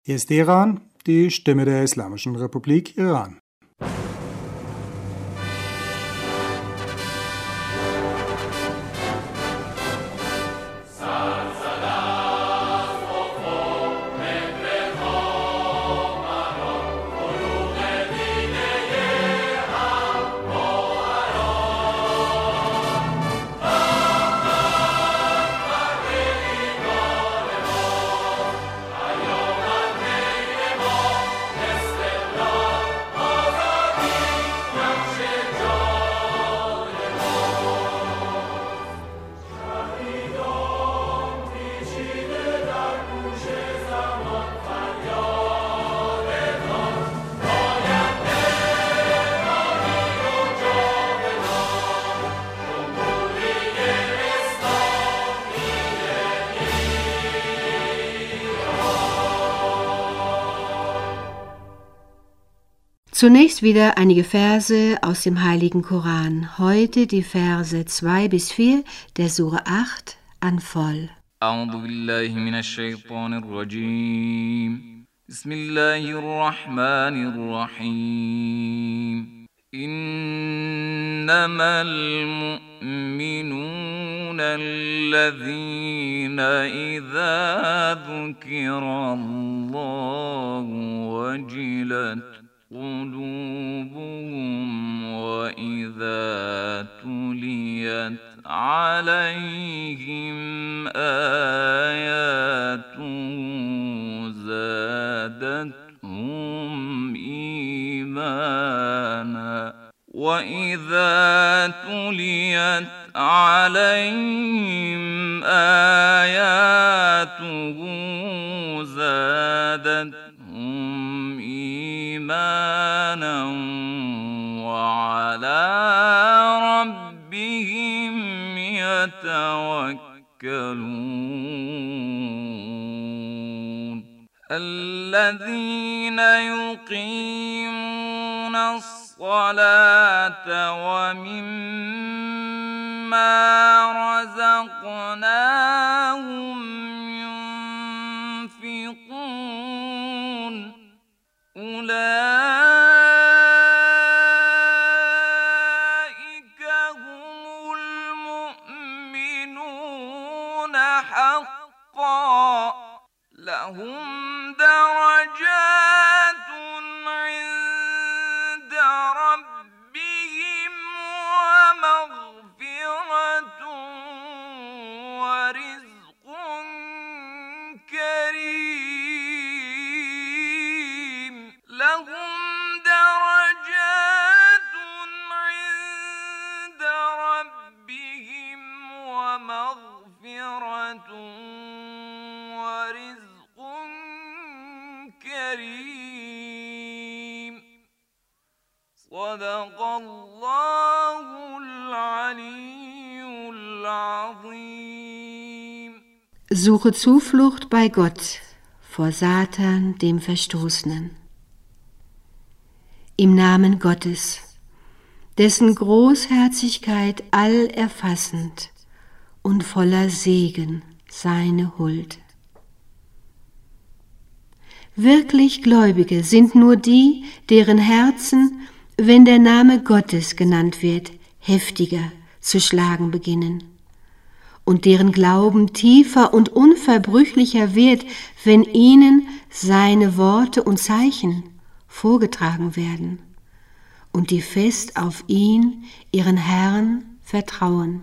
Hier ist Teheran, die Stimme der Islamischen Republik Iran. Zunächst wieder einige Verse aus dem Heiligen Koran. Heute die Verse 2 bis 4 der Sure 8 an voll. أعوذ بالله من الشيطان الرجيم بسم الله الرحمن الرحيم إنما المؤمنون الذين إذا ذكر الله وجلت قلوبهم وإذا تليت عليهم آياته زادتهم إيمانا وإذا تليت عليهم آياته زادتهم إيمانا وعلى ربهم يتوكلون الذين يقيمون الصلاة ومما رزقناهم ينفقون أولئك هم المؤمنون حقا لهم درجات عند ربهم ومغفرة ورزق كريم لهم درجات عند ربهم ومغفرة ورزق كريم صدق الله العلي العظيم. Suche Zuflucht bei Gott vor Satan, dem Verstoßenen. Im Namen Gottes, dessen Großherzigkeit allerfassend und voller Segen seine Huld. Wirklich Gläubige sind nur die, deren Herzen, wenn der Name Gottes genannt wird, heftiger zu schlagen beginnen und deren Glauben tiefer und unverbrüchlicher wird, wenn ihnen seine Worte und Zeichen vorgetragen werden und die fest auf ihn, ihren Herrn, vertrauen.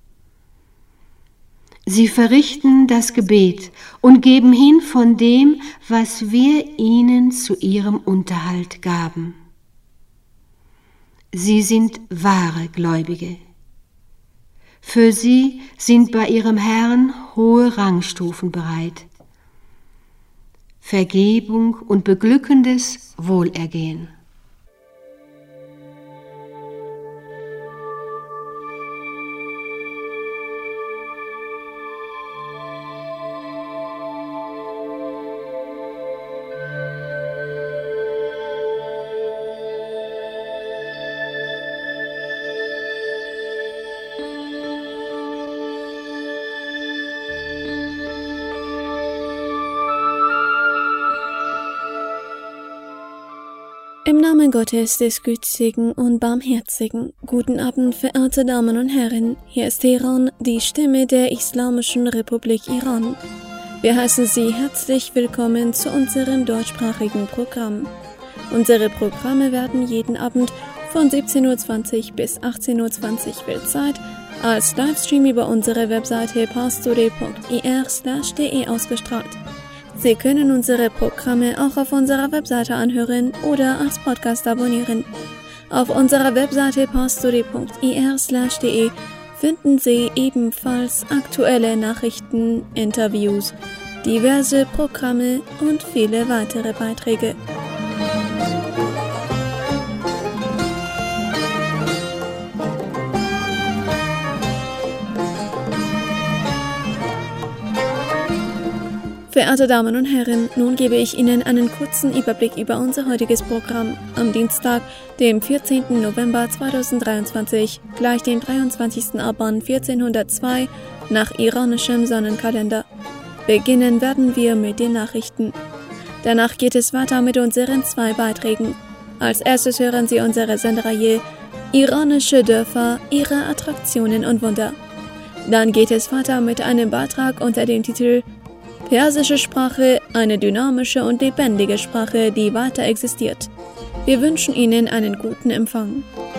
Sie verrichten das Gebet und geben hin von dem, was wir ihnen zu ihrem Unterhalt gaben. Sie sind wahre Gläubige. Für sie sind bei ihrem Herrn hohe Rangstufen bereit. Vergebung und beglückendes Wohlergehen. Im Namen Gottes, des Gütigen und Barmherzigen, guten Abend, verehrte Damen und Herren, hier ist Teheran, die Stimme der Islamischen Republik Iran. Wir heißen Sie herzlich willkommen zu unserem deutschsprachigen Programm. Unsere Programme werden jeden Abend von 17:20 bis 18:20 Weltzeit als Livestream über unsere Webseite pastoré.ir/de ausgestrahlt. Sie können unsere Programme auch auf unserer Webseite anhören oder als Podcast abonnieren. Auf unserer Webseite pastoré.ir/de finden Sie ebenfalls aktuelle Nachrichten, Interviews, diverse Programme und viele weitere Beiträge. Verehrte Damen und Herren, nun gebe ich Ihnen einen kurzen Überblick über unser heutiges Programm am Dienstag, dem 14. November 2023, gleich dem 23. Aban 1402 nach iranischem Sonnenkalender. Beginnen werden wir mit den Nachrichten. Danach geht es weiter mit unseren 2 Beiträgen. Als erstes hören Sie unsere Sendereihe Iranische Dörfer, ihre Attraktionen und Wunder. Dann geht es weiter mit einem Beitrag unter dem Titel Persische Sprache, eine dynamische und lebendige Sprache, die weiter existiert. Wir wünschen Ihnen einen guten Empfang.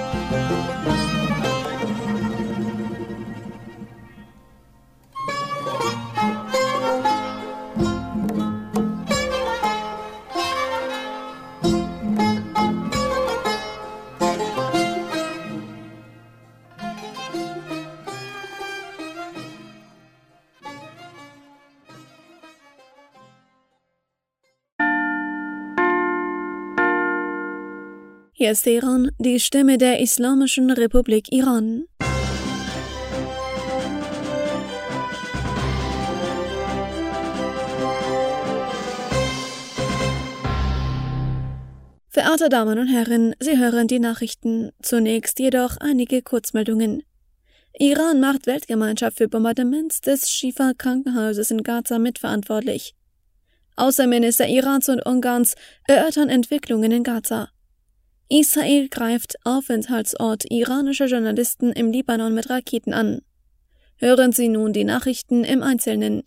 Hier ist Teheran, die Stimme der Islamischen Republik Iran. Verehrte Damen und Herren, Sie hören die Nachrichten. Zunächst jedoch einige Kurzmeldungen. Iran macht Weltgemeinschaft für Bombardements des Schifa-Krankenhauses in Gaza mitverantwortlich. Außenminister Irans und Ungarns erörtern Entwicklungen in Gaza. Israel greift Aufenthaltsort iranischer Journalisten im Libanon mit Raketen an. Hören Sie nun die Nachrichten im Einzelnen.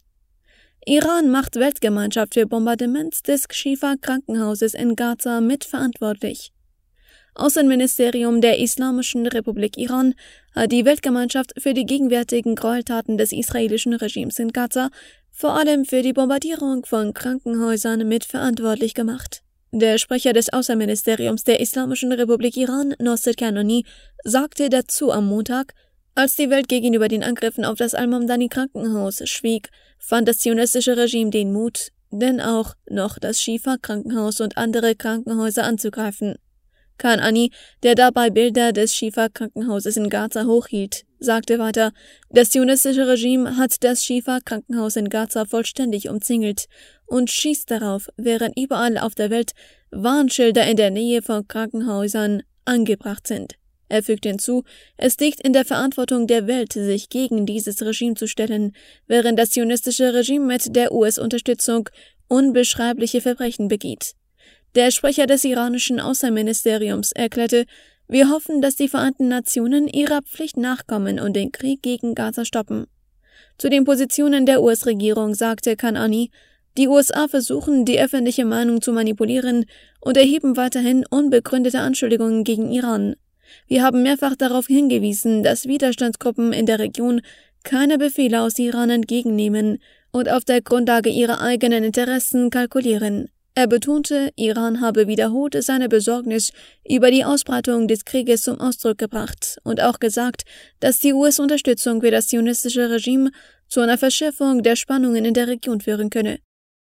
Iran macht Weltgemeinschaft für Bombardements des Schifa-Krankenhauses in Gaza mitverantwortlich. Außenministerium der Islamischen Republik Iran hat die Weltgemeinschaft für die gegenwärtigen Gräueltaten des israelischen Regimes in Gaza, vor allem für die Bombardierung von Krankenhäusern, mitverantwortlich gemacht. Der Sprecher des Außenministeriums der Islamischen Republik Iran, Nosser Kanani, sagte dazu am Montag, als die Welt gegenüber den Angriffen auf das Al-Mamdani-Krankenhaus schwieg, fand das zionistische Regime den Mut, denn auch noch das Schifa-Krankenhaus und andere Krankenhäuser anzugreifen. Kanani, der dabei Bilder des Schifa-Krankenhauses in Gaza hochhielt, sagte weiter, das zionistische Regime hat das Schifa-Krankenhaus in Gaza vollständig umzingelt und schießt darauf, während überall auf der Welt Warnschilder in der Nähe von Krankenhäusern angebracht sind. Er fügte hinzu, es liegt in der Verantwortung der Welt, sich gegen dieses Regime zu stellen, während das zionistische Regime mit der US-Unterstützung unbeschreibliche Verbrechen begeht. Der Sprecher des iranischen Außenministeriums erklärte, wir hoffen, dass die Vereinten Nationen ihrer Pflicht nachkommen und den Krieg gegen Gaza stoppen. Zu den Positionen der US-Regierung sagte Kanani, die USA versuchen, die öffentliche Meinung zu manipulieren und erheben weiterhin unbegründete Anschuldigungen gegen Iran. Wir haben mehrfach darauf hingewiesen, dass Widerstandsgruppen in der Region keine Befehle aus Iran entgegennehmen und auf der Grundlage ihrer eigenen Interessen kalkulieren. Er betonte, Iran habe wiederholt seine Besorgnis über die Ausbreitung des Krieges zum Ausdruck gebracht und auch gesagt, dass die US-Unterstützung für das zionistische Regime zu einer Verschärfung der Spannungen in der Region führen könne.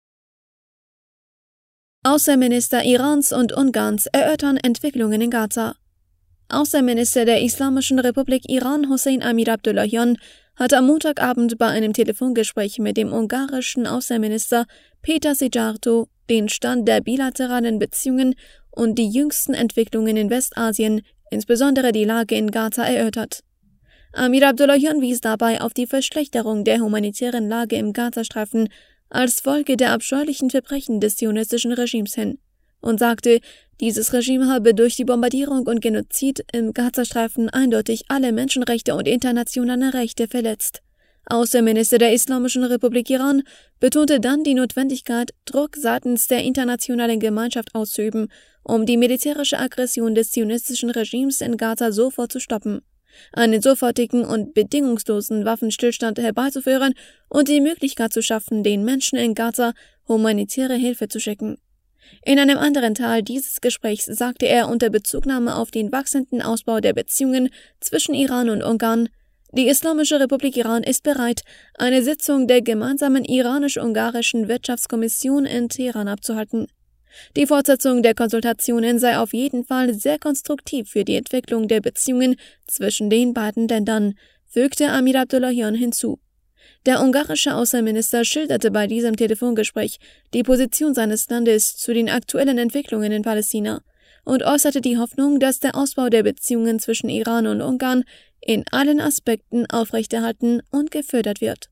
Außenminister Irans und Ungarns erörtern Entwicklungen in Gaza. Außenminister der Islamischen Republik Iran Hossein Amir Abdullahian hat am Montagabend bei einem Telefongespräch mit dem ungarischen Außenminister Péter Szijjártó den Stand der bilateralen Beziehungen und die jüngsten Entwicklungen in Westasien, insbesondere die Lage in Gaza, erörtert. Amir Abdullahian wies dabei auf die Verschlechterung der humanitären Lage im Gazastreifen als Folge der abscheulichen Verbrechen des zionistischen Regimes hin und sagte, dieses Regime habe durch die Bombardierung und Genozid im Gazastreifen eindeutig alle Menschenrechte und internationale Rechte verletzt. Außenminister der Islamischen Republik Iran betonte dann die Notwendigkeit, Druck seitens der internationalen Gemeinschaft auszuüben, um die militärische Aggression des zionistischen Regimes in Gaza sofort zu stoppen, einen sofortigen und bedingungslosen Waffenstillstand herbeizuführen und die Möglichkeit zu schaffen, den Menschen in Gaza humanitäre Hilfe zu schicken. In einem anderen Teil dieses Gesprächs sagte er unter Bezugnahme auf den wachsenden Ausbau der Beziehungen zwischen Iran und Ungarn: Die Islamische Republik Iran ist bereit, eine Sitzung der gemeinsamen iranisch-ungarischen Wirtschaftskommission in Teheran abzuhalten. Die Fortsetzung der Konsultationen sei auf jeden Fall sehr konstruktiv für die Entwicklung der Beziehungen zwischen den beiden Ländern, fügte Amir Abdullahian hinzu. Der ungarische Außenminister schilderte bei diesem Telefongespräch die Position seines Landes zu den aktuellen Entwicklungen in Palästina und äußerte die Hoffnung, dass der Ausbau der Beziehungen zwischen Iran und Ungarn in allen Aspekten aufrechterhalten und gefördert wird.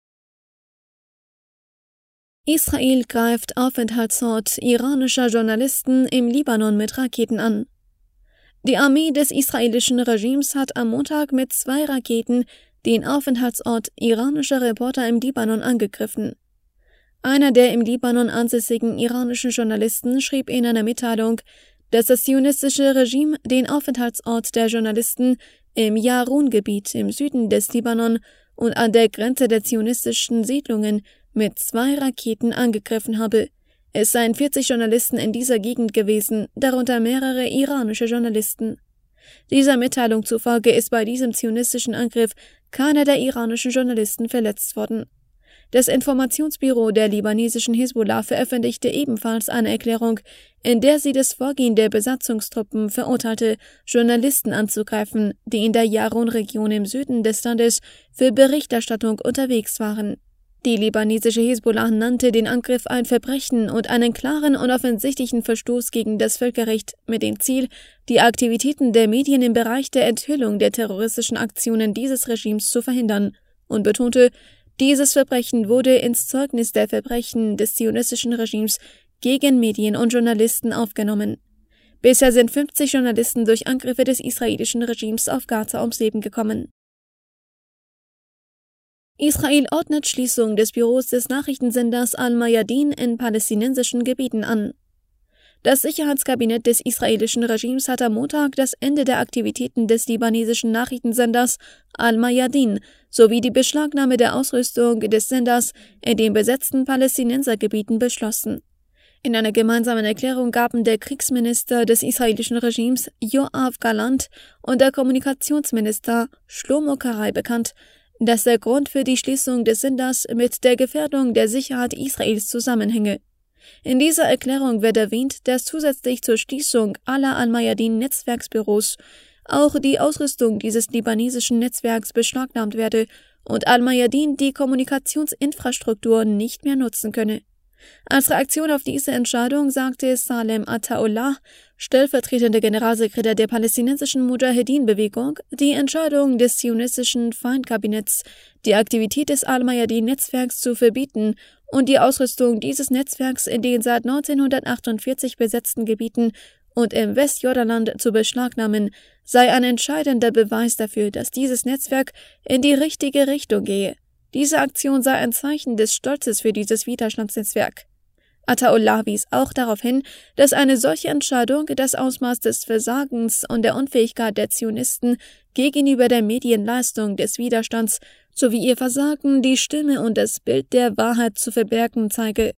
Israel greift Aufenthaltsort iranischer Journalisten im Libanon mit Raketen an. Die Armee des israelischen Regimes hat am Montag mit 2 Raketen den Aufenthaltsort iranischer Reporter im Libanon angegriffen. Einer der im Libanon ansässigen iranischen Journalisten schrieb in einer Mitteilung, dass das zionistische Regime den Aufenthaltsort der Journalisten im Jarun-Gebiet im Süden des Libanon und an der Grenze der zionistischen Siedlungen mit 2 Raketen angegriffen habe. Es seien 40 Journalisten in dieser Gegend gewesen, darunter mehrere iranische Journalisten. Dieser Mitteilung zufolge ist bei diesem zionistischen Angriff keiner der iranischen Journalisten verletzt worden. Das Informationsbüro der libanesischen Hisbollah veröffentlichte ebenfalls eine Erklärung, in der sie das Vorgehen der Besatzungstruppen verurteilte, Journalisten anzugreifen, die in der Jarun-Region im Süden des Landes für Berichterstattung unterwegs waren. Die libanesische Hisbollah nannte den Angriff ein Verbrechen und einen klaren und offensichtlichen Verstoß gegen das Völkerrecht mit dem Ziel, die Aktivitäten der Medien im Bereich der Enthüllung der terroristischen Aktionen dieses Regimes zu verhindern und betonte, dieses Verbrechen wurde ins Zeugnis der Verbrechen des zionistischen Regimes gegen Medien und Journalisten aufgenommen. Bisher sind 50 Journalisten durch Angriffe des israelischen Regimes auf Gaza ums Leben gekommen. Israel ordnet Schließung des Büros des Nachrichtensenders Al-Mayadin in palästinensischen Gebieten an. Das Sicherheitskabinett des israelischen Regimes hat am Montag das Ende der Aktivitäten des libanesischen Nachrichtensenders Al-Mayadin sowie die Beschlagnahme der Ausrüstung des Senders in den besetzten Palästinensergebieten beschlossen. In einer gemeinsamen Erklärung gaben der Kriegsminister des israelischen Regimes Yoav Gallant und der Kommunikationsminister Shlomo Karei bekannt, dass der Grund für die Schließung des Senders mit der Gefährdung der Sicherheit Israels zusammenhänge. In dieser Erklärung wird erwähnt, dass zusätzlich zur Schließung aller Al-Mayadin-Netzwerksbüros auch die Ausrüstung dieses libanesischen Netzwerks beschlagnahmt werde und Al-Mayadin die Kommunikationsinfrastruktur nicht mehr nutzen könne. Als Reaktion auf diese Entscheidung sagte Salem Ataullah, stellvertretender Generalsekretär der palästinensischen Mujahedin-Bewegung, die Entscheidung des zionistischen Feindkabinetts, die Aktivität des Al-Mayadin-Netzwerks zu verbieten und die Ausrüstung dieses Netzwerks in den seit 1948 besetzten Gebieten und im Westjordanland zu beschlagnahmen, sei ein entscheidender Beweis dafür, dass dieses Netzwerk in die richtige Richtung gehe. Diese Aktion sei ein Zeichen des Stolzes für dieses Widerstandsnetzwerk. Ataullah wies auch darauf hin, dass eine solche Entscheidung das Ausmaß des Versagens und der Unfähigkeit der Zionisten gegenüber der Medienleistung des Widerstands sowie ihr Versagen, die Stimme und das Bild der Wahrheit zu verbergen zeige.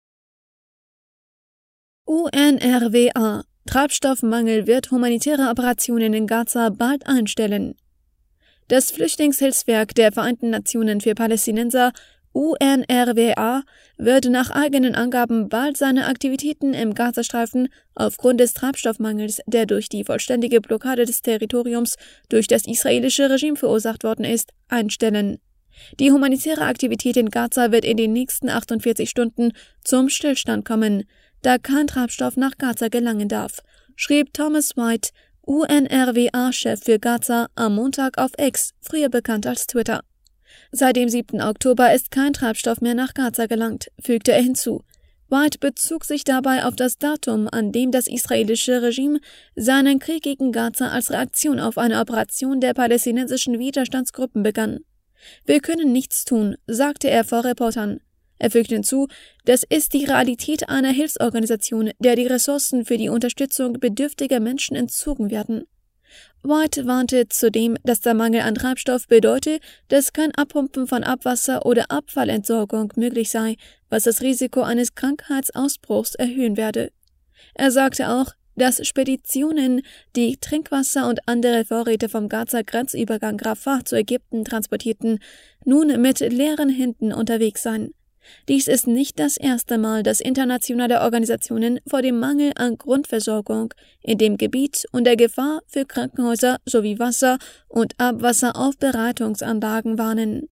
UNRWA: Treibstoffmangel wird humanitäre Operationen in Gaza bald einstellen. Das Flüchtlingshilfswerk der Vereinten Nationen für Palästinenser, UNRWA, wird nach eigenen Angaben bald seine Aktivitäten im Gazastreifen aufgrund des Treibstoffmangels, der durch die vollständige Blockade des Territoriums durch das israelische Regime verursacht worden ist, einstellen. Die humanitäre Aktivität in Gaza wird in den nächsten 48 Stunden zum Stillstand kommen, da kein Treibstoff nach Gaza gelangen darf, schrieb Thomas White, UNRWA-Chef für Gaza, am Montag auf X, früher bekannt als Twitter. Seit dem 7. Oktober ist kein Treibstoff mehr nach Gaza gelangt, fügte er hinzu. White bezog sich dabei auf das Datum, an dem das israelische Regime seinen Krieg gegen Gaza als Reaktion auf eine Operation der palästinensischen Widerstandsgruppen begann. Wir können nichts tun, sagte er vor Reportern. Er fügte hinzu, das ist die Realität einer Hilfsorganisation, der die Ressourcen für die Unterstützung bedürftiger Menschen entzogen werden. White warnte zudem, dass der Mangel an Treibstoff bedeute, dass kein Abpumpen von Abwasser oder Abfallentsorgung möglich sei, was das Risiko eines Krankheitsausbruchs erhöhen werde. Er sagte auch, dass Speditionen, die Trinkwasser und andere Vorräte vom Gaza-Grenzübergang Rafah zu Ägypten transportierten, nun mit leeren Händen unterwegs seien. Dies ist nicht das erste Mal, dass internationale Organisationen vor dem Mangel an Grundversorgung in dem Gebiet und der Gefahr für Krankenhäuser sowie Wasser- und Abwasseraufbereitungsanlagen warnen.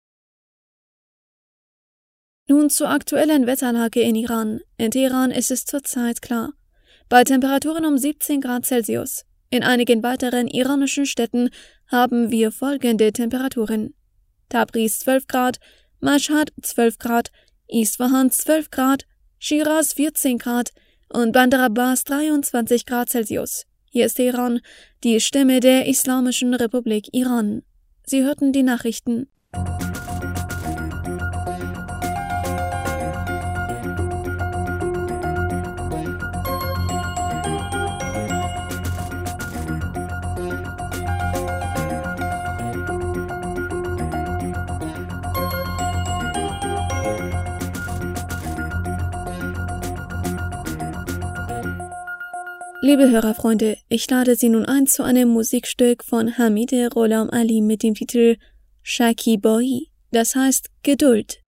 Nun zur aktuellen Wetterlage in Iran. In Teheran ist es zurzeit klar. Bei Temperaturen um 17 Grad Celsius. In einigen weiteren iranischen Städten haben wir folgende Temperaturen: Tabriz 12 Grad, Mashhad 12 Grad, Isfahan 12 Grad, Shiraz 14 Grad und Bandar Abbas 23 Grad Celsius. Hier ist Teheran, die Stimme der Islamischen Republik Iran. Sie hörten die Nachrichten. Liebe Hörerfreunde, ich lade Sie nun ein zu einem Musikstück von Hamide Gholam Ali mit dem Titel Shaki-Boi, das heißt Geduld.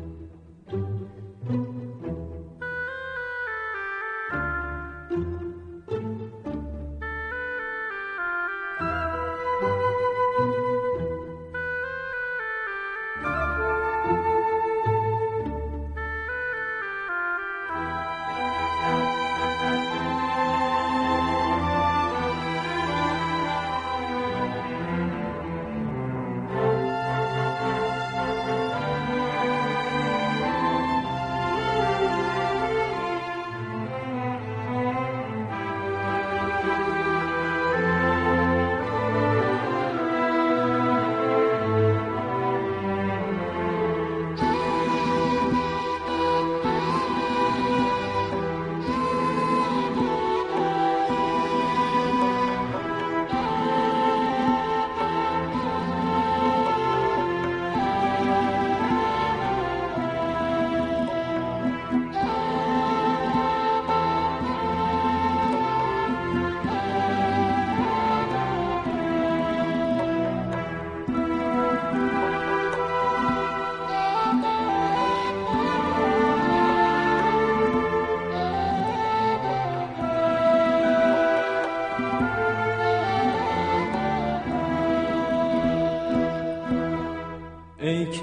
ای که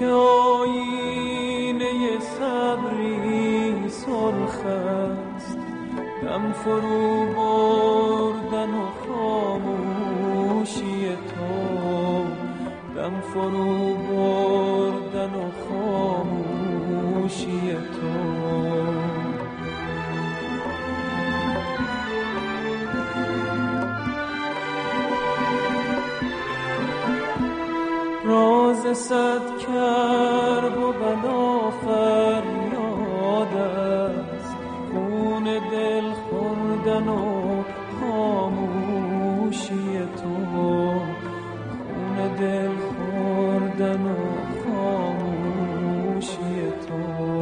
آینه صبری سرخ است، دم فرو بردن و خاموشی تو، دم فرو بردن و خاموشی تو. راز صد کرب و بلا فریاد است، خون دل خوردن و خاموشی تو، خون دل خوردن و خاموشی تو.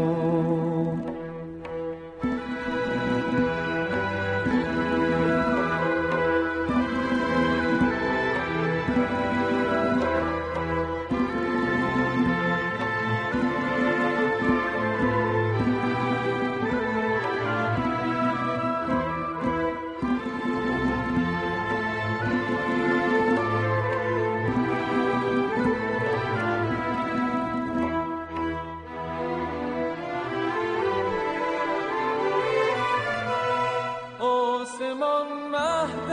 آسمان مهد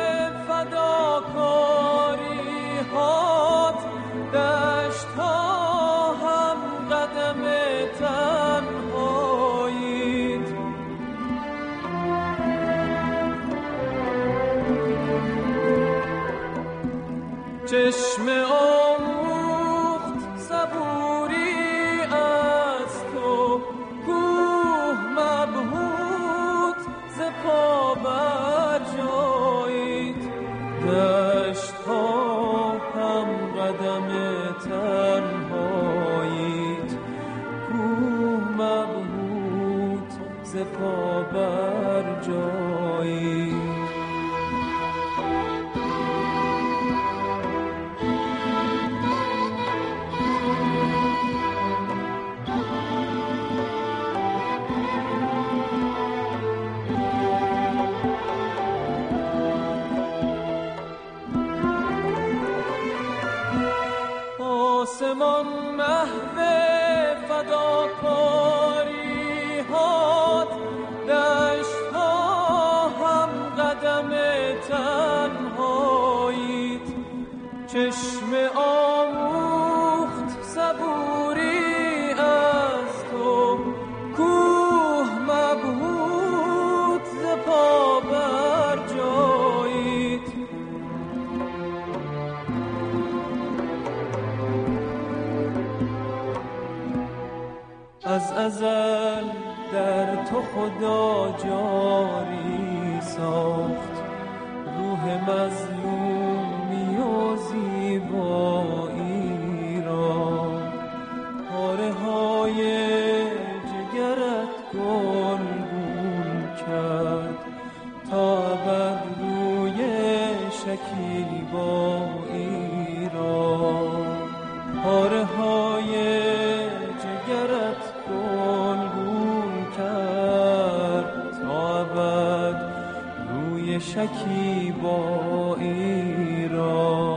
فداکاری هات، دشت ها هم قدم تنهاییت، چشم آموخت صبوری از تو، کوه مبهوت ز پا بر جایید، دشت ها هم قدم تنهایید، کوه مبهوت ز پا بر جایید. آسمان محو فداکاری هات، دشت ها هم قدم تنهایید، چشم آموخت صبوری از تو، کوه مبهوت ز پا بر جایید. از ازل در تو خدا جاری ساخت، روح مظلومی و زیبایی را، پاره های جگرت گلگون کرد، تا ابد روی شکیبایی را، پاره های جگرت گلگون کرد، تا ابد روی شکیبایی را.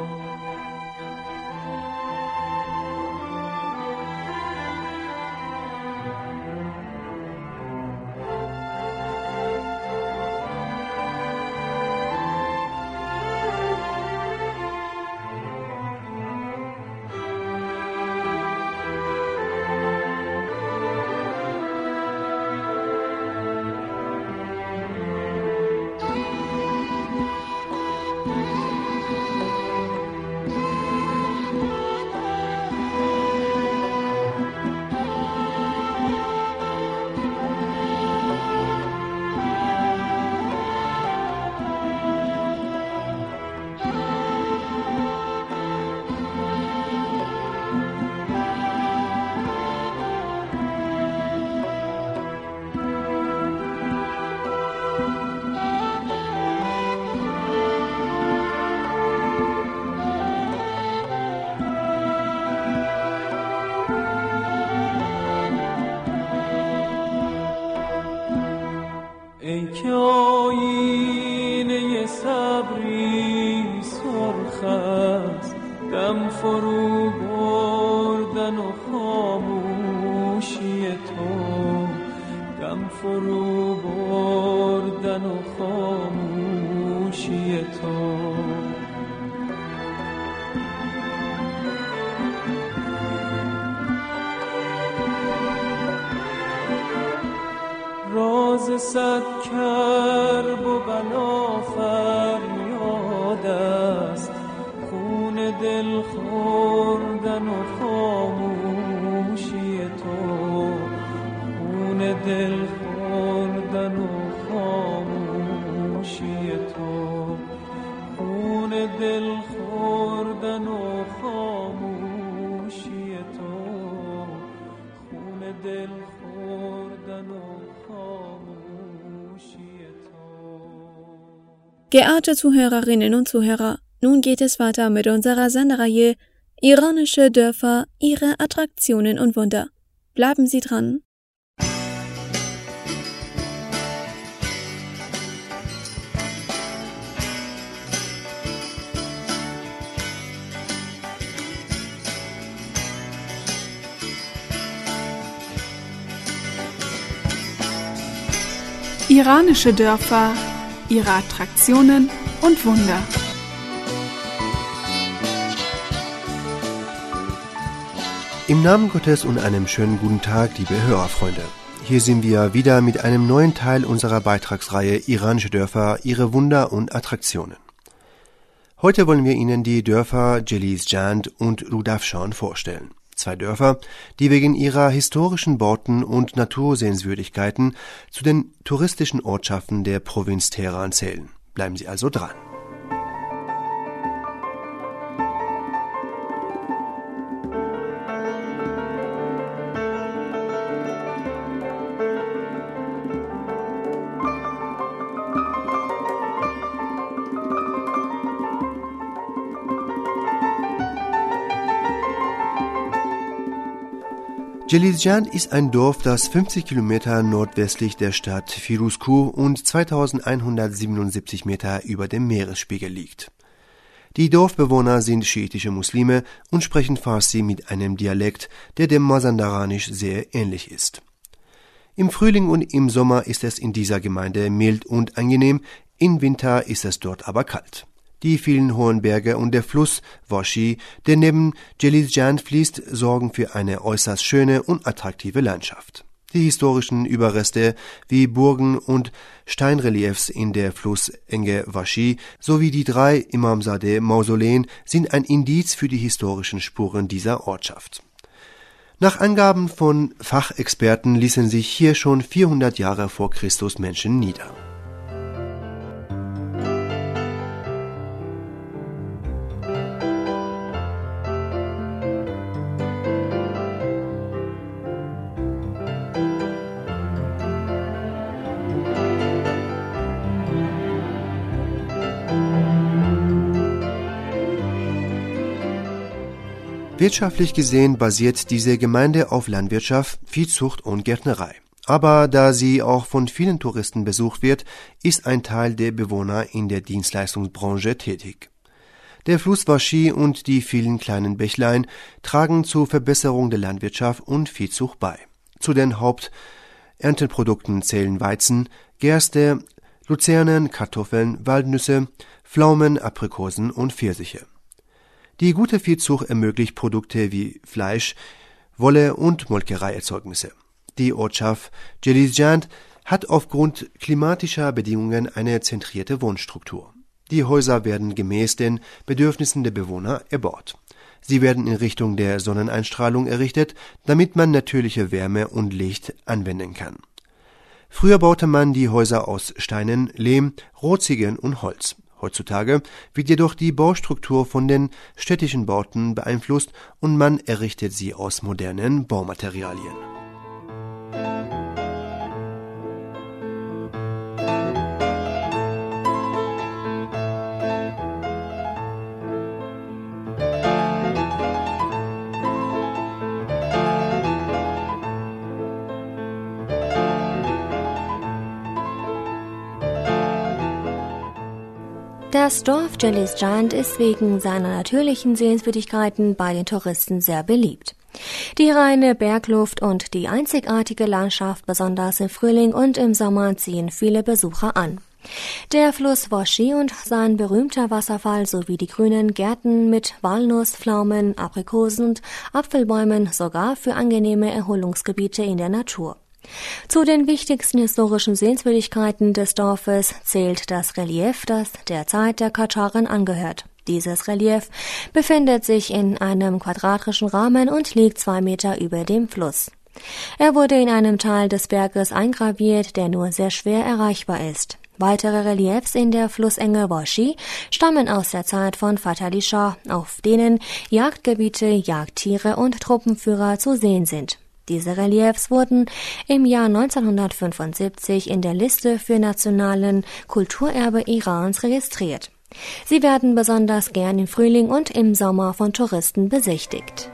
ای که آینه صبری سرخ است، دم فرو بردن و خاموشی تو، دم فرو بردن و خاموشی تو. راز صد کرب و بلا فریاد است، خون دل خوردن و خاموشی تو، خون دل خوردن و خاموشی تو، خون دل خوردن و خاموشی تو، خون دل خوردن و Geehrte Zuhörerinnen und Zuhörer, nun geht es weiter mit unserer Sendereihe Iranische Dörfer, ihre Attraktionen und Wunder. Bleiben Sie dran. Iranische Dörfer, ihre Attraktionen und Wunder. Im Namen Gottes und einem schönen guten Tag, liebe Hörerfreunde. Hier sind wir wieder mit einem neuen Teil unserer Beitragsreihe Iranische Dörfer, ihre Wunder und Attraktionen. Heute wollen wir Ihnen die Dörfer Jelizjand und Rudafshan vorstellen. 2 Dörfer, die wegen ihrer historischen Bauten und Natursehenswürdigkeiten zu den touristischen Ortschaften der Provinz Teheran zählen. Bleiben Sie also dran. Jelizjand ist ein Dorf, das 50 Kilometer nordwestlich der Stadt Firuzkoh und 2177 Meter über dem Meeresspiegel liegt. Die Dorfbewohner sind schiitische Muslime und sprechen Farsi mit einem Dialekt, der dem Mazandaranisch sehr ähnlich ist. Im Frühling und im Sommer ist es in dieser Gemeinde mild und angenehm, im Winter ist es dort aber kalt. Die vielen hohen Berge und der Fluss Washi, der neben Jelizjand fließt, sorgen für eine äußerst schöne und attraktive Landschaft. Die historischen Überreste wie Burgen und Steinreliefs in der Flussenge Washi sowie die 3 Imamzadeh-Mausoleen sind ein Indiz für die historischen Spuren dieser Ortschaft. Nach Angaben von Fachexperten ließen sich hier schon 400 Jahre vor Christus Menschen nieder. Wirtschaftlich gesehen basiert diese Gemeinde auf Landwirtschaft, Viehzucht und Gärtnerei. Aber da sie auch von vielen Touristen besucht wird, ist ein Teil der Bewohner in der Dienstleistungsbranche tätig. Der Fluss Washi und die vielen kleinen Bächlein tragen zur Verbesserung der Landwirtschaft und Viehzucht bei. Zu den Haupternteprodukten zählen Weizen, Gerste, Luzernen, Kartoffeln, Walnüsse, Pflaumen, Aprikosen und Pfirsiche. Die gute Viehzucht ermöglicht Produkte wie Fleisch, Wolle und Molkereierzeugnisse. Die Ortschaft Jelizjand hat aufgrund klimatischer Bedingungen eine zentrierte Wohnstruktur. Die Häuser werden gemäß den Bedürfnissen der Bewohner erbaut. Sie werden in Richtung der Sonneneinstrahlung errichtet, damit man natürliche Wärme und Licht anwenden kann. Früher baute man die Häuser aus Steinen, Lehm, Rohziegeln und Holz. Heutzutage wird jedoch die Baustruktur von den städtischen Bauten beeinflusst und man errichtet sie aus modernen Baumaterialien. Das Dorf Jelizjand ist wegen seiner natürlichen Sehenswürdigkeiten bei den Touristen sehr beliebt. Die reine Bergluft und die einzigartige Landschaft, besonders im Frühling und im Sommer, ziehen viele Besucher an. Der Fluss Washi und sein berühmter Wasserfall sowie die grünen Gärten mit Walnuss, Pflaumen, Aprikosen und Apfelbäumen sorgen für angenehme Erholungsgebiete in der Natur. Zu den wichtigsten historischen Sehenswürdigkeiten des Dorfes zählt das Relief, das der Zeit der Kadscharen angehört. Dieses Relief befindet sich in einem quadratischen Rahmen und liegt 2 Meter über dem Fluss. Er wurde in einem Teil des Berges eingraviert, der nur sehr schwer erreichbar ist. Weitere Reliefs in der Flussenge Washi stammen aus der Zeit von Fatali Shah, auf denen Jagdgebiete, Jagdtiere und Truppenführer zu sehen sind. Diese Reliefs wurden im Jahr 1975 in der Liste für nationalen Kulturerbe Irans registriert. Sie werden besonders gern im Frühling und im Sommer von Touristen besichtigt.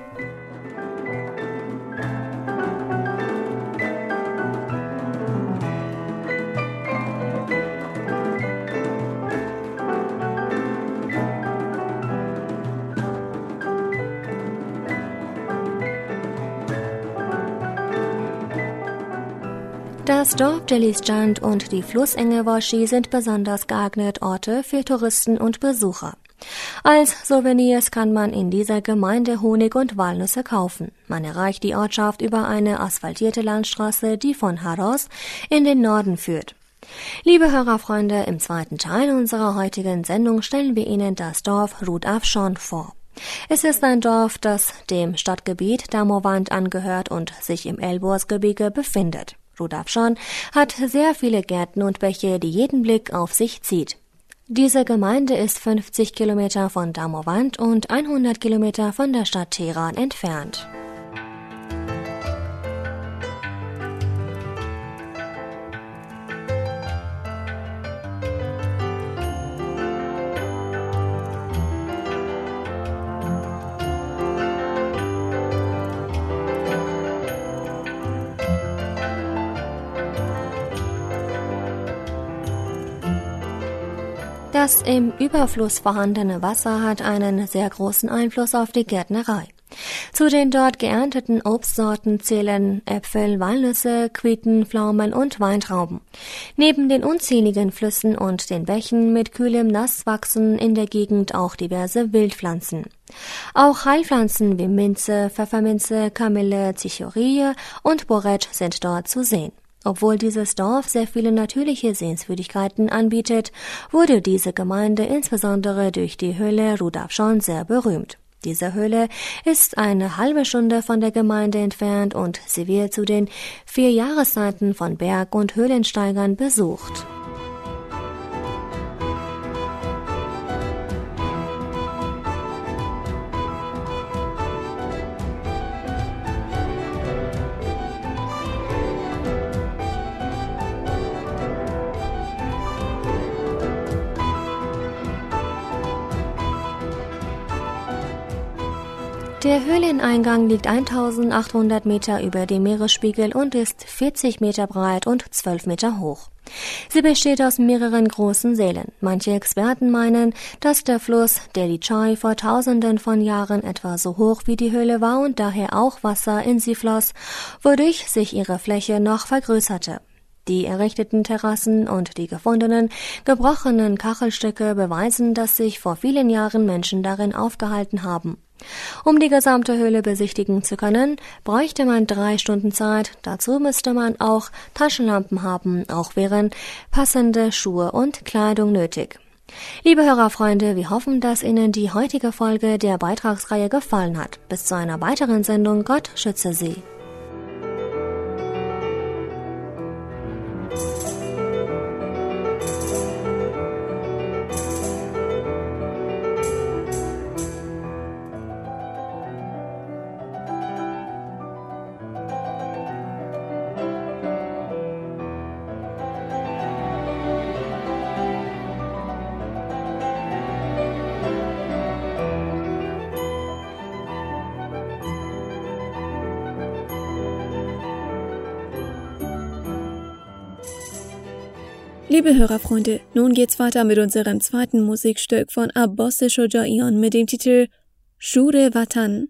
Das Dorf Jelizjand und die Flussenge Washi sind besonders geeignet Orte für Touristen und Besucher. Als Souvenirs kann man in dieser Gemeinde Honig und Walnüsse kaufen. Man erreicht die Ortschaft über eine asphaltierte Landstraße, die von Haros in den Norden führt. Liebe Hörerfreunde, im zweiten Teil unserer heutigen Sendung stellen wir Ihnen das Dorf Rud Afshon vor. Es ist ein Dorf, das dem Stadtgebiet Damowand angehört und sich im Elborsgebirge befindet. Rud Afshon hat sehr viele Gärten und Bäche, die jeden Blick auf sich zieht. Diese Gemeinde ist 50 Kilometer von Damowand und 100 Kilometer von der Stadt Teheran entfernt. Das im Überfluss vorhandene Wasser hat einen sehr großen Einfluss auf die Gärtnerei. Zu den dort geernteten Obstsorten zählen Äpfel, Walnüsse, Quieten, Pflaumen und Weintrauben. Neben den unzähligen Flüssen und den Bächen mit kühlem Nass wachsen in der Gegend auch diverse Wildpflanzen. Auch Heilpflanzen wie Minze, Pfefferminze, Kamille, Cichorie und Borretsch sind dort zu sehen. Obwohl dieses Dorf sehr viele natürliche Sehenswürdigkeiten anbietet, wurde diese Gemeinde insbesondere durch die Höhle Rud Afshon sehr berühmt. Diese Höhle ist eine halbe Stunde von der Gemeinde entfernt und sie wird zu den 4 Jahreszeiten von Berg- und Höhlensteigern besucht. Der Höhleneingang liegt 1800 Meter über dem Meeresspiegel und ist 40 Meter breit und 12 Meter hoch. Sie besteht aus mehreren großen Sälen. Manche Experten meinen, dass der Fluss Delichai vor Tausenden von Jahren etwa so hoch wie die Höhle war und daher auch Wasser in sie floss, wodurch sich ihre Fläche noch vergrößerte. Die errichteten Terrassen und die gefundenen, gebrochenen Kachelstücke beweisen, dass sich vor vielen Jahren Menschen darin aufgehalten haben. Um die gesamte Höhle besichtigen zu können, bräuchte man 3 Stunden Zeit. Dazu müsste man auch Taschenlampen haben, auch wären passende Schuhe und Kleidung nötig. Liebe Hörerfreunde, wir hoffen, dass Ihnen die heutige Folge der Beitragsreihe gefallen hat. Bis zu einer weiteren Sendung. Gott schütze Sie. Liebe Hörerfreunde, nun geht's weiter mit unserem zweiten Musikstück von Abbas Shojaian mit dem Titel Shure Vatan.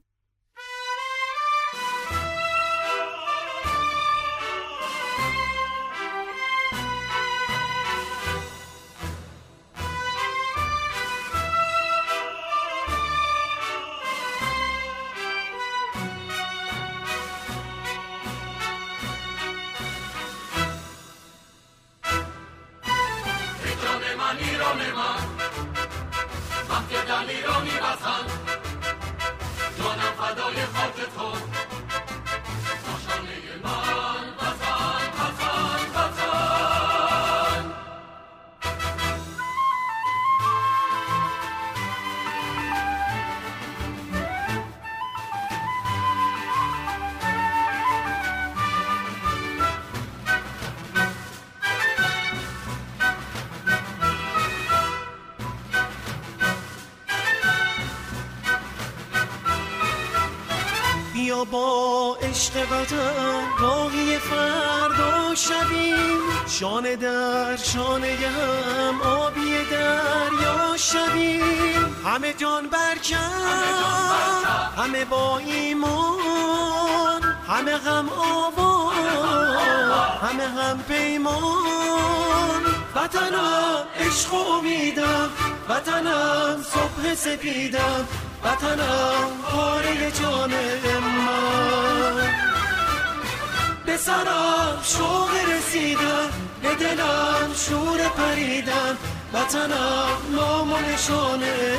بیا با عشق وطن راهی فردا شویم، شانه در شانه هم آبی دریا شویم، همه جان برکن همه با ایمان، همه هم آباد همه هم پیمان، وطنم عشق و امیدم، وطنم صبح سپیدم، وطنم پاره جان من، به سرم شوق رسیدم، به دلم شور پریدن، وطنم نام و نشان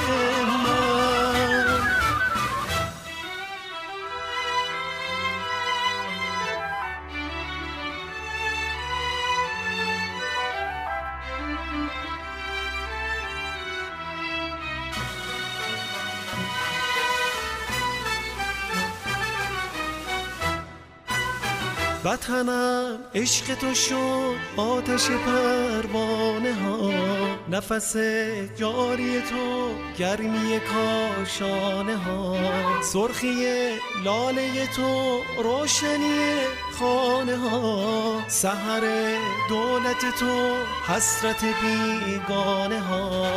من. وطنم عشق تو شد آتش پروانه ها، نفس جاری تو گرمی کاشانه ها، سرخی لاله تو روشنی خانه ها، سحر دولت تو حسرت بیگانه ها.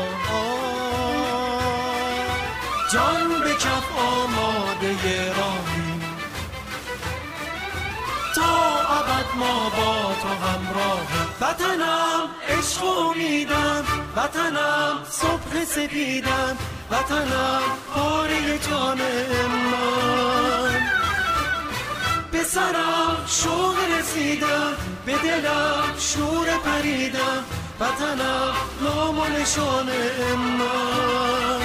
جان به کف آماده راهی، تا ابد ما با تو همراه. وطنم عشق و امیدم، وطنم صبح سپیدم، وطنم پاره جان من. به سرم شوق رسیدم، به دلم شور پریدم، وطنم نام و نشان من.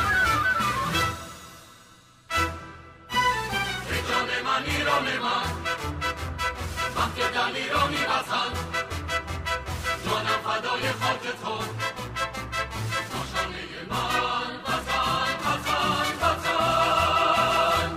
به جان من ایران من، وقت دلیرانی وطن، جانم فدای خاک تو، نشانه من وطن وطن وطن.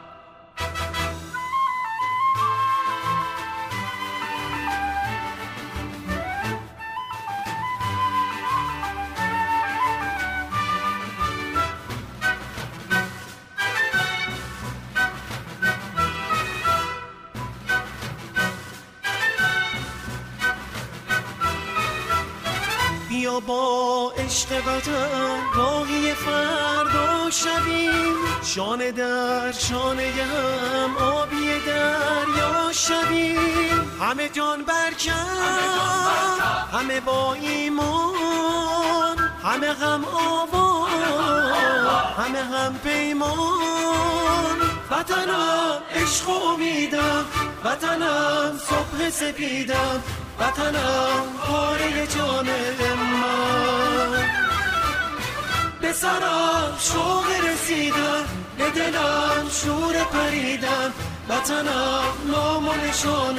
بیا با عشق وطن راهی فردا شویم، شانه در شانه هم آبی دریا شویم. همه جان برکن، همه با ایمان، همه غم آوا، همه هم پیمان. وطنم عشق و امیدم، وطنم صبح سپیدم، وطنم پاره جان من. به سرم شوق رسیدم، به دلم شور پریدم، وطنم نام و نشان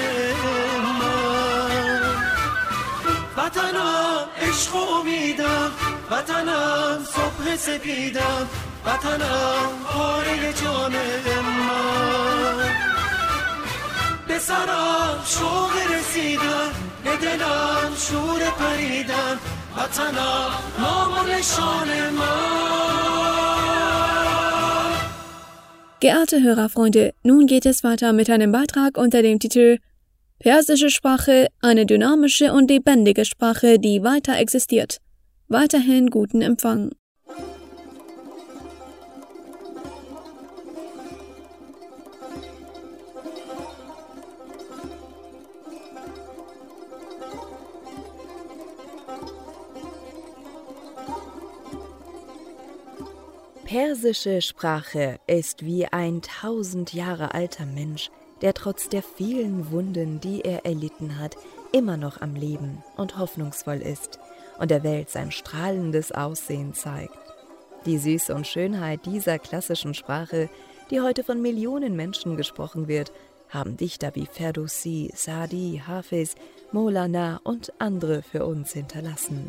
من. وطنم عشق و امیدم، وطنم صبح سپیدم، وطنم پاره جان من. به سرم شوق رسیدم، به دلم شور پریدم، وطنم نام و نشان من. Geehrte Hörerfreunde, nun geht es weiter mit einem Beitrag unter dem Titel Persische Sprache, eine dynamische und lebendige Sprache, die weiter existiert. Weiterhin guten Empfang. Persische Sprache ist wie ein 1000 Jahre alter Mensch, der trotz der vielen Wunden, die er erlitten hat, immer noch am Leben und hoffnungsvoll ist und der Welt sein strahlendes Aussehen zeigt. Die Süße und Schönheit dieser klassischen Sprache, die heute von Millionen Menschen gesprochen wird, haben Dichter wie Ferdowsi, Saadi, Hafiz, Maulana und andere für uns hinterlassen.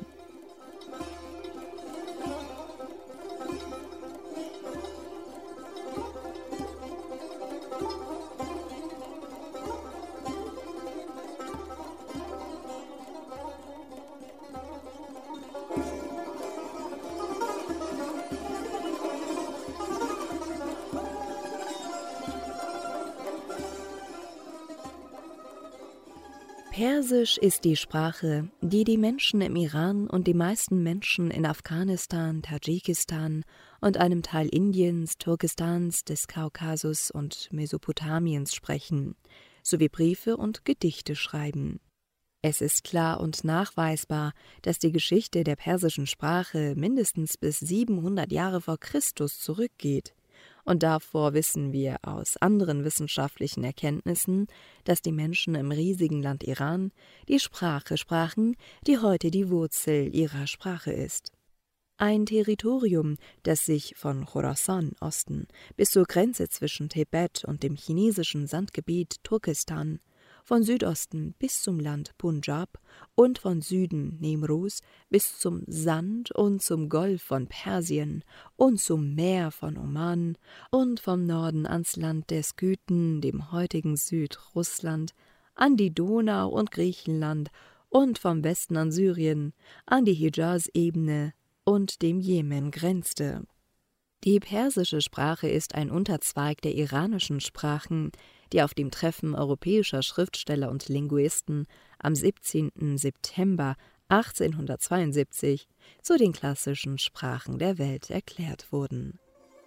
Persisch ist die Sprache, die die Menschen im Iran und die meisten Menschen in Afghanistan, Tadschikistan und einem Teil Indiens, Turkestans, des Kaukasus und Mesopotamiens sprechen, sowie Briefe und Gedichte schreiben. Es ist klar und nachweisbar, dass die Geschichte der persischen Sprache mindestens bis 700 Jahre vor Christus zurückgeht Und davor wissen wir aus anderen wissenschaftlichen Erkenntnissen, dass die Menschen im riesigen Land Iran die Sprache sprachen, die heute die Wurzel ihrer Sprache ist. Ein Territorium, das sich von Khorasan Osten bis zur Grenze zwischen Tibet und dem chinesischen Sandgebiet Turkestan, von Südosten bis zum Land Punjab und von Süden Nimruz bis zum Sand und zum Golf von Persien und zum Meer von Oman und vom Norden ans Land der Skythen, dem heutigen Südrussland, an die Donau und Griechenland und vom Westen an Syrien, an die Hijaz-Ebene und dem Jemen grenzte. Die persische Sprache ist ein Unterzweig der iranischen Sprachen, die auf dem Treffen europäischer Schriftsteller und Linguisten am 17. September 1872 zu den klassischen Sprachen der Welt erklärt wurden.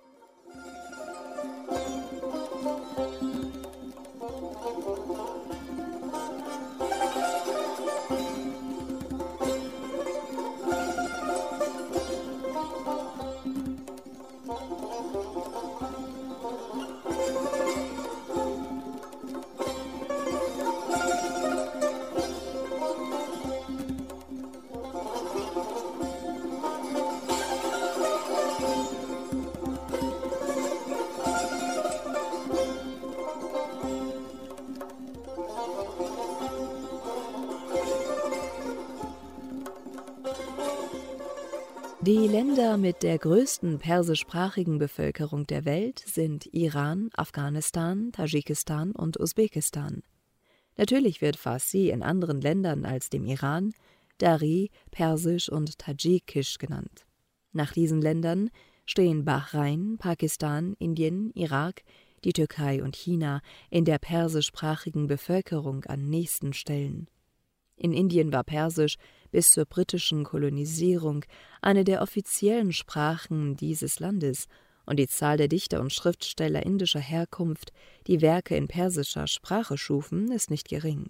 Die Länder mit der größten persischsprachigen Bevölkerung der Welt sind Iran, Afghanistan, Tadschikistan und Usbekistan. Natürlich wird Farsi in anderen Ländern als dem Iran Dari, Persisch und Tadschikisch genannt. Nach diesen Ländern stehen Bahrain, Pakistan, Indien, Irak, die Türkei und China in der persischsprachigen Bevölkerung an nächsten Stellen. In Indien war Persisch bis zur britischen Kolonisierung eine der offiziellen Sprachen dieses Landes, und die Zahl der Dichter und Schriftsteller indischer Herkunft, die Werke in persischer Sprache schufen, ist nicht gering.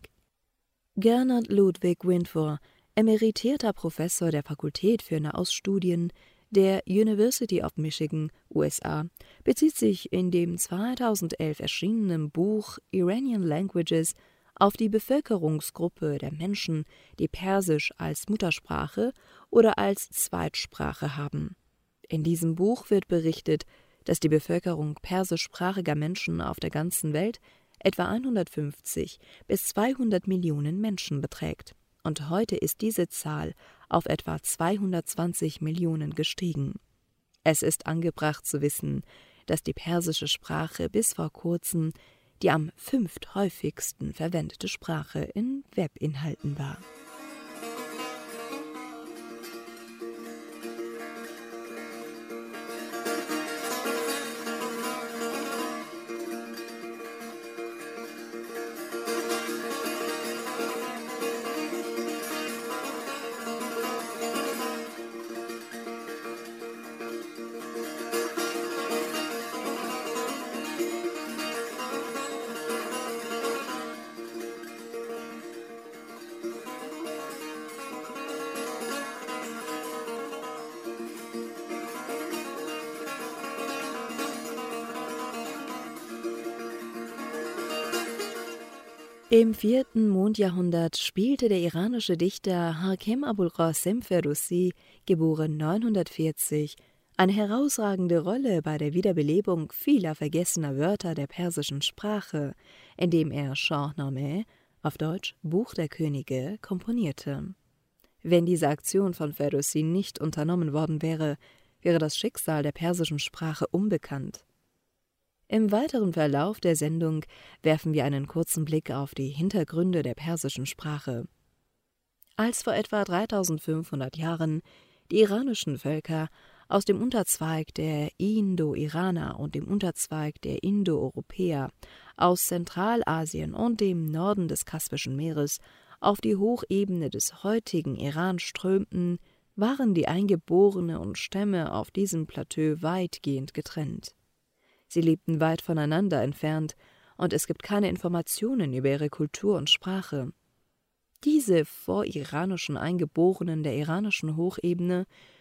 Gernot Ludwig Windfor, emeritierter Professor der Fakultät für Nahoststudien der University of Michigan, USA, bezieht sich in dem 2011 erschienenen Buch Iranian Languages auf die Bevölkerungsgruppe der Menschen, die Persisch als Muttersprache oder als Zweitsprache haben. In diesem Buch wird berichtet, dass die Bevölkerung persischsprachiger Menschen auf der ganzen Welt etwa 150 bis 200 Millionen Menschen beträgt, und heute ist diese Zahl auf etwa 220 Millionen gestiegen. Es ist angebracht zu wissen, dass die persische Sprache bis vor kurzem die am 5. häufigsten verwendete Sprache in Webinhalten war. Im 4. Mondjahrhundert spielte der iranische Dichter Hakem Abulqasim Ferdowsi, geboren 940, eine herausragende Rolle bei der Wiederbelebung vieler vergessener Wörter der persischen Sprache, indem er Shahnameh, auf Deutsch Buch der Könige, komponierte. Wenn diese Aktion von Ferdowsi nicht unternommen worden wäre, wäre das Schicksal der persischen Sprache unbekannt. Im weiteren Verlauf der Sendung werfen wir einen kurzen Blick auf die Hintergründe der persischen Sprache. Als vor etwa 3500 Jahren die iranischen Völker aus dem Unterzweig der Indo-Iraner und dem Unterzweig der Indo-Europäer aus Zentralasien und dem Norden des Kaspischen Meeres auf die Hochebene des heutigen Iran strömten, waren die Eingeborene und Stämme auf diesem Plateau weitgehend getrennt. Sie lebten weit voneinander entfernt, und es gibt keine Informationen über ihre Kultur und Sprache. Diese voriranischen Eingeborenen der iranischen Hochebene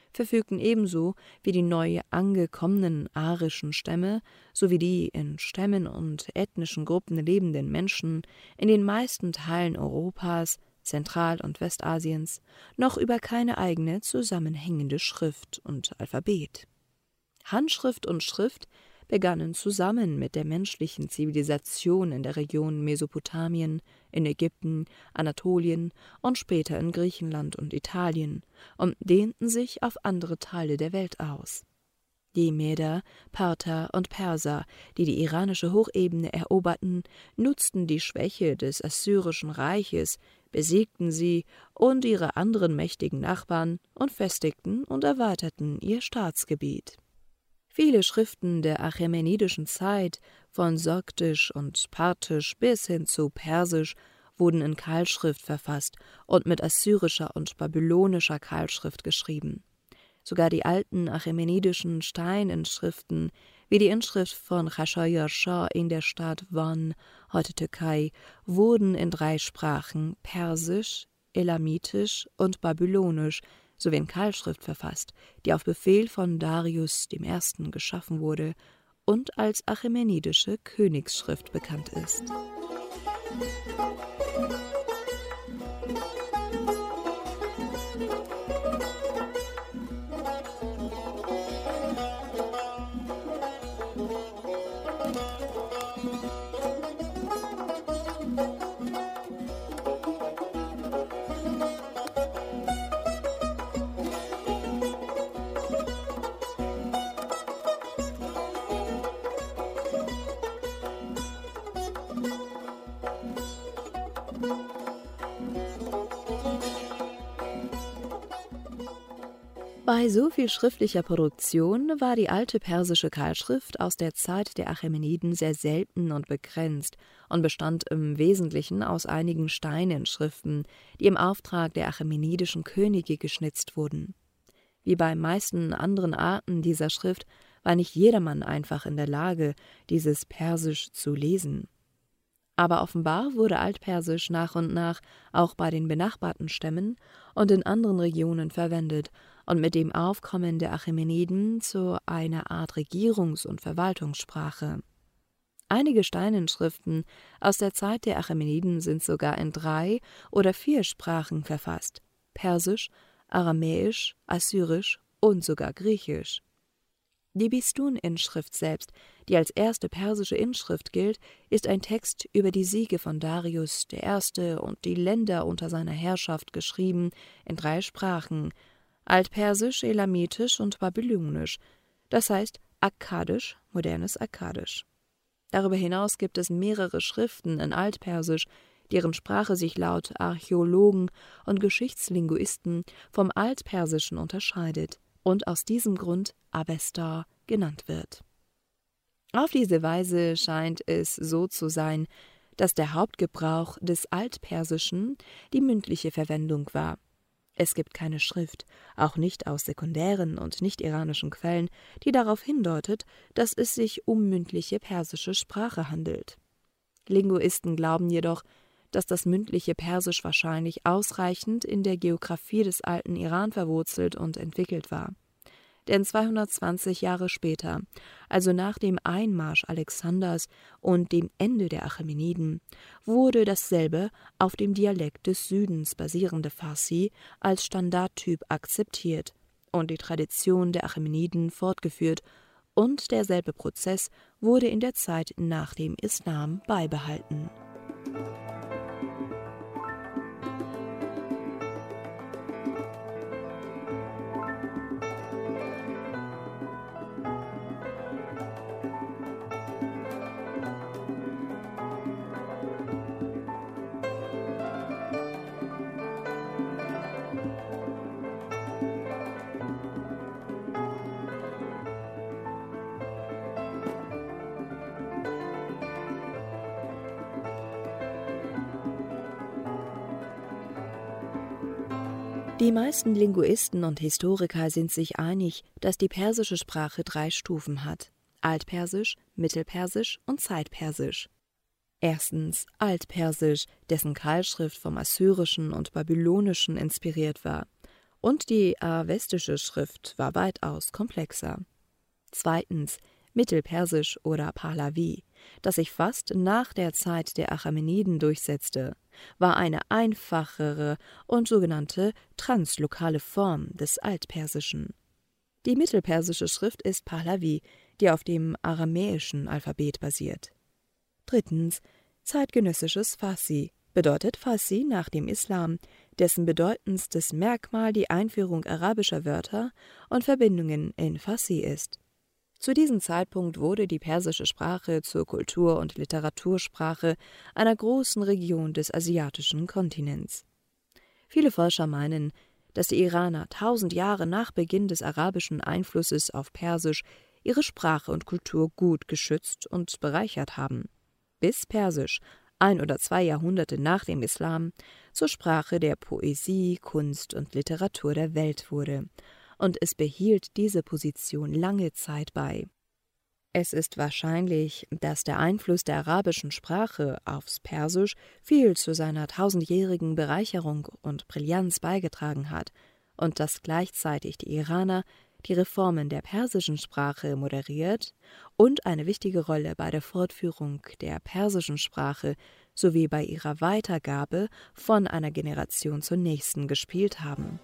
verfügten ebenso wie die neu angekommenen arischen Stämme sowie die in Stämmen und ethnischen Gruppen lebenden Menschen in den meisten Teilen Europas, Zentral- und Westasiens noch über keine eigene zusammenhängende Schrift und Alphabet. Handschrift und Schrift begannen zusammen mit der menschlichen Zivilisation in der Region Mesopotamien, in Ägypten, Anatolien und später in Griechenland und Italien und dehnten sich auf andere Teile der Welt aus. Die Meder, Parther und Perser, die die iranische Hochebene eroberten, nutzten die Schwäche des Assyrischen Reiches, besiegten sie und ihre anderen mächtigen Nachbarn und festigten und erweiterten ihr Staatsgebiet. Viele Schriften der achämenidischen Zeit, von Sogdisch und Parthisch bis hin zu Persisch, wurden in Keilschrift verfasst und mit assyrischer und babylonischer Keilschrift geschrieben. Sogar die alten achämenidischen Steininschriften, wie die Inschrift von Chashayar-Shah in der Stadt Van, heute Türkei, wurden in 3 Sprachen, Persisch, Elamitisch und Babylonisch, sowie in Keilschrift verfasst, die auf Befehl von Darius I. geschaffen wurde und als achämenidische Königsschrift bekannt ist. Bei so viel schriftlicher Produktion war die alte persische Keilschrift aus der Zeit der Achämeniden sehr selten und begrenzt und bestand im Wesentlichen aus einigen Steininschriften, die im Auftrag der achämenidischen Könige geschnitzt wurden. Wie bei meisten anderen Arten dieser Schrift war nicht jedermann einfach in der Lage, dieses Persisch zu lesen. Aber offenbar wurde Altpersisch nach und nach auch bei den benachbarten Stämmen und in anderen Regionen verwendet und mit dem Aufkommen der Achämeniden zu einer Art Regierungs- und Verwaltungssprache. Einige Steininschriften aus der Zeit der Achämeniden sind sogar in 3 oder 4 Sprachen verfasst: Persisch, Aramäisch, Assyrisch und sogar Griechisch. Die Bistun-Inschrift selbst, die als erste persische Inschrift gilt, ist ein Text über die Siege von Darius I. und die Länder unter seiner Herrschaft, geschrieben in 3 Sprachen: Altpersisch, Elamitisch und Babylonisch, das heißt Akkadisch, modernes Akkadisch. Darüber hinaus gibt es mehrere Schriften in Altpersisch, deren Sprache sich laut Archäologen und Geschichtslinguisten vom Altpersischen unterscheidet und aus diesem Grund Avesta genannt wird. Auf diese Weise scheint es so zu sein, dass der Hauptgebrauch des Altpersischen die mündliche Verwendung war. Es gibt keine Schrift, auch nicht aus sekundären und nicht-iranischen Quellen, die darauf hindeutet, dass es sich um mündliche persische Sprache handelt. Linguisten glauben jedoch, dass das mündliche Persisch wahrscheinlich ausreichend in der Geographie des alten Iran verwurzelt und entwickelt war. Denn 220 Jahre später, also nach dem Einmarsch Alexanders und dem Ende der Achämeniden, wurde dasselbe auf dem Dialekt des Südens basierende Farsi als Standardtyp akzeptiert und die Tradition der Achämeniden fortgeführt, und derselbe Prozess wurde in der Zeit nach dem Islam beibehalten. Die meisten Linguisten und Historiker sind sich einig, dass die persische Sprache 3 Stufen hat: Altpersisch, Mittelpersisch und Zeitpersisch. Erstens Altpersisch, dessen Keilschrift vom Assyrischen und Babylonischen inspiriert war, und die avestische Schrift war weitaus komplexer. Zweitens Mittelpersisch oder Pahlavi, das sich fast nach der Zeit der Achämeniden durchsetzte, war eine einfachere und sogenannte translokale Form des Altpersischen. Die mittelpersische Schrift ist Pahlavi, die auf dem aramäischen Alphabet basiert. Drittens zeitgenössisches Farsi, bedeutet Farsi nach dem Islam, dessen bedeutendstes Merkmal die Einführung arabischer Wörter und Verbindungen in Farsi ist. Zu diesem Zeitpunkt wurde die persische Sprache zur Kultur- und Literatursprache einer großen Region des asiatischen Kontinents. Viele Forscher meinen, dass die Iraner 1000 Jahre nach Beginn des arabischen Einflusses auf Persisch ihre Sprache und Kultur gut geschützt und bereichert haben, bis Persisch 1 oder 2 Jahrhunderte nach dem Islam zur Sprache der Poesie, Kunst und Literatur der Welt wurde, und es behielt diese Position lange Zeit bei. Es ist wahrscheinlich, dass der Einfluss der arabischen Sprache aufs Persisch viel zu seiner 1000-jährigen Bereicherung und Brillanz beigetragen hat und dass gleichzeitig die Iraner die Reformen der persischen Sprache moderiert und eine wichtige Rolle bei der Fortführung der persischen Sprache sowie bei ihrer Weitergabe von einer Generation zur nächsten gespielt haben.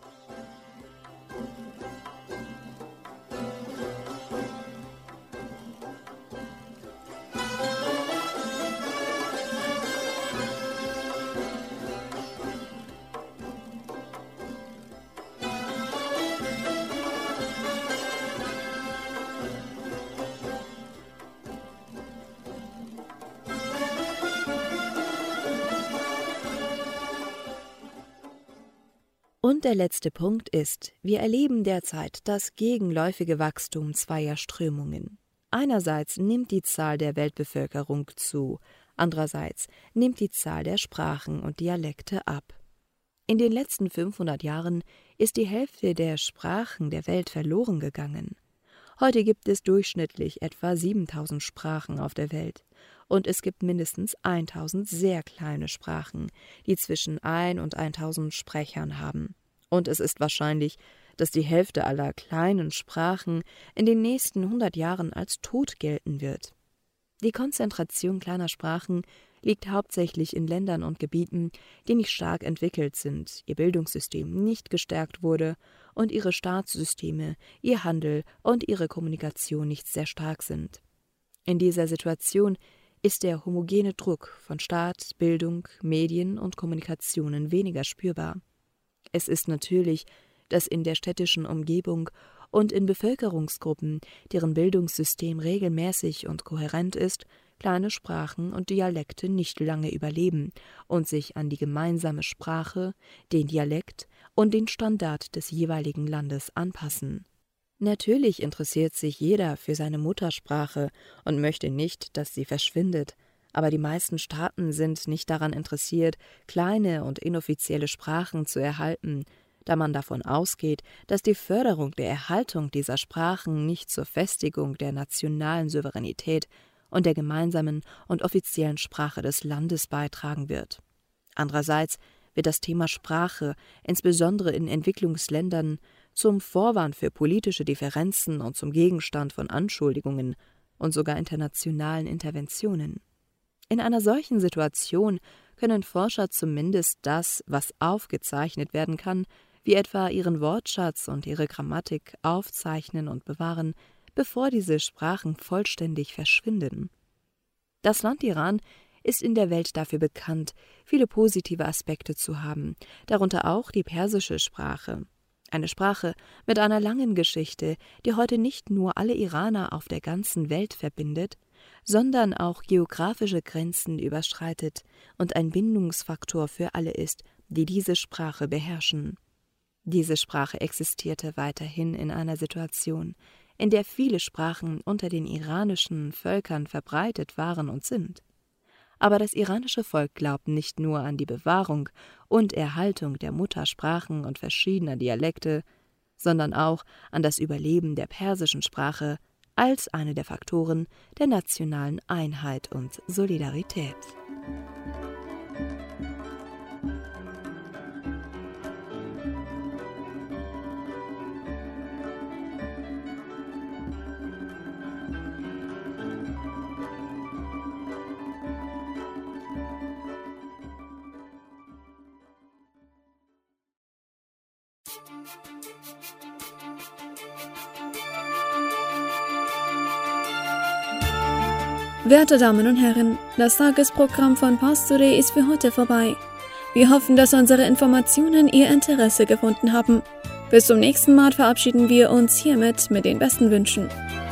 Und der letzte Punkt ist, wir erleben derzeit das gegenläufige Wachstum zweier Strömungen. Einerseits nimmt die Zahl der Weltbevölkerung zu, andererseits nimmt die Zahl der Sprachen und Dialekte ab. In den letzten 500 Jahren ist die Hälfte der Sprachen der Welt verloren gegangen. Heute gibt es durchschnittlich etwa 7000 Sprachen auf der Welt. Und es gibt mindestens 1000 sehr kleine Sprachen, die zwischen 1 und 1000 Sprechern haben. Und es ist wahrscheinlich, dass die Hälfte aller kleinen Sprachen in den nächsten 100 Jahren als tot gelten wird. Die Konzentration kleiner Sprachen liegt hauptsächlich in Ländern und Gebieten, die nicht stark entwickelt sind, ihr Bildungssystem nicht gestärkt wurde und ihre Staatssysteme, ihr Handel und ihre Kommunikation nicht sehr stark sind. In dieser Situation ist der homogene Druck von Staat, Bildung, Medien und Kommunikationen weniger spürbar. Es ist natürlich, dass in der städtischen Umgebung und in Bevölkerungsgruppen, deren Bildungssystem regelmäßig und kohärent ist, kleine Sprachen und Dialekte nicht lange überleben und sich an die gemeinsame Sprache, den Dialekt und den Standard des jeweiligen Landes anpassen. Natürlich interessiert sich jeder für seine Muttersprache und möchte nicht, dass sie verschwindet, aber die meisten Staaten sind nicht daran interessiert, kleine und inoffizielle Sprachen zu erhalten, da man davon ausgeht, dass die Förderung der Erhaltung dieser Sprachen nicht zur Festigung der nationalen Souveränität und der gemeinsamen und offiziellen Sprache des Landes beitragen wird. Andererseits wird das Thema Sprache, insbesondere in Entwicklungsländern, zum Vorwand für politische Differenzen und zum Gegenstand von Anschuldigungen und sogar internationalen Interventionen. In einer solchen Situation können Forscher zumindest das, was aufgezeichnet werden kann, wie etwa ihren Wortschatz und ihre Grammatik aufzeichnen und bewahren, bevor diese Sprachen vollständig verschwinden. Das Land Iran ist in der Welt dafür bekannt, viele positive Aspekte zu haben, darunter auch die persische Sprache. Eine Sprache mit einer langen Geschichte, die heute nicht nur alle Iraner auf der ganzen Welt verbindet, sondern auch geografische Grenzen überschreitet und ein Bindungsfaktor für alle ist, die diese Sprache beherrschen. Diese Sprache existierte weiterhin in einer Situation, in der viele Sprachen unter den iranischen Völkern verbreitet waren und sind. Aber das iranische Volk glaubt nicht nur an die Bewahrung und Erhaltung der Muttersprachen und verschiedener Dialekte, sondern auch an das Überleben der persischen Sprache als eine der Faktoren der nationalen Einheit und Solidarität. Werte Damen und Herren, das Tagesprogramm von Pars Today ist für heute vorbei. Wir hoffen, dass unsere Informationen Ihr Interesse gefunden haben. Bis zum nächsten Mal verabschieden wir uns hiermit mit den besten Wünschen.